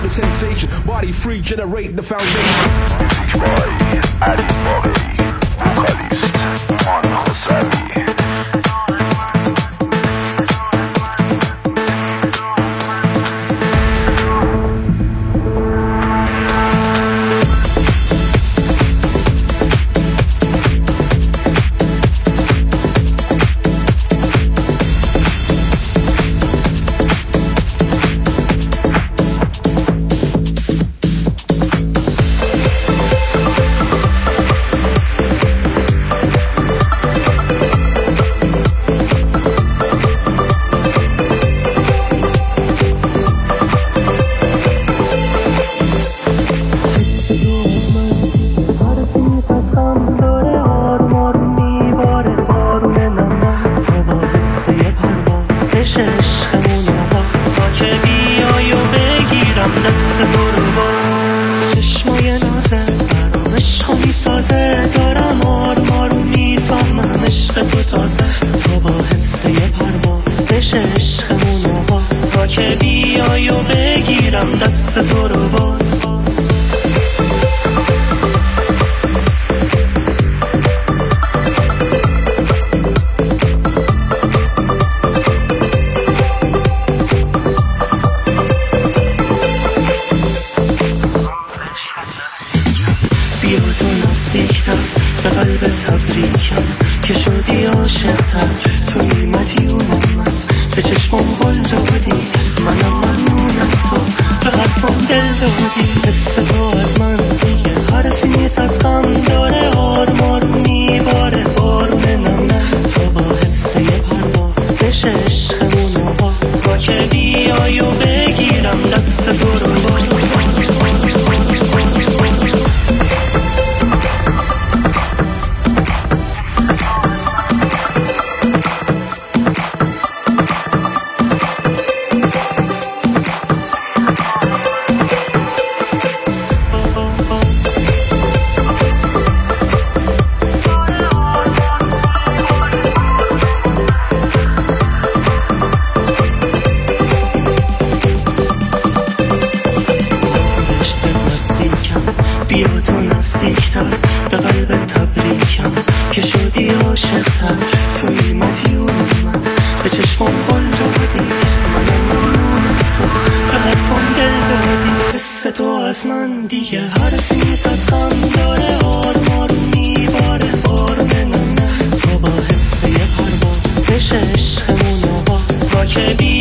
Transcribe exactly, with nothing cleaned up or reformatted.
the sensation. Body free, generate the foundation. چشمای نازت برام عشقو میسازه، دارم آروم آروم میفهمم عشق تو تازه. تو با حس یه پرواز بشه عشقمون آواز، تا که بیای و بگیرم دست تو رو باز. بیا تو نزدیکتر به قلب تبریکم که شدی عاشقتر. تو نیمتی و من به چشمم غل دادی، منم ممنونم تو به حرفم دل دادی. حس تو از من دیگه حرفی نیست، از غم داره آروم آروم میباره بارون نم نم. تو با حس یه پرواز بشه عشقمون آواز، تا که بیای و بگیرم دست تو رو باز. بیا تو نزدیکتر به قلب تبریکم که شدی عاشقتر. تو نیمتی و من به چشمم غل دادی، منم ممنونم تو به حرفم دل دادی. حس تو از من دیگه حرفی نیست، از غم داره آروم آروم میباره بارون نم نم. تو با حس یه پرواز بشه عشقمون آواز، تا که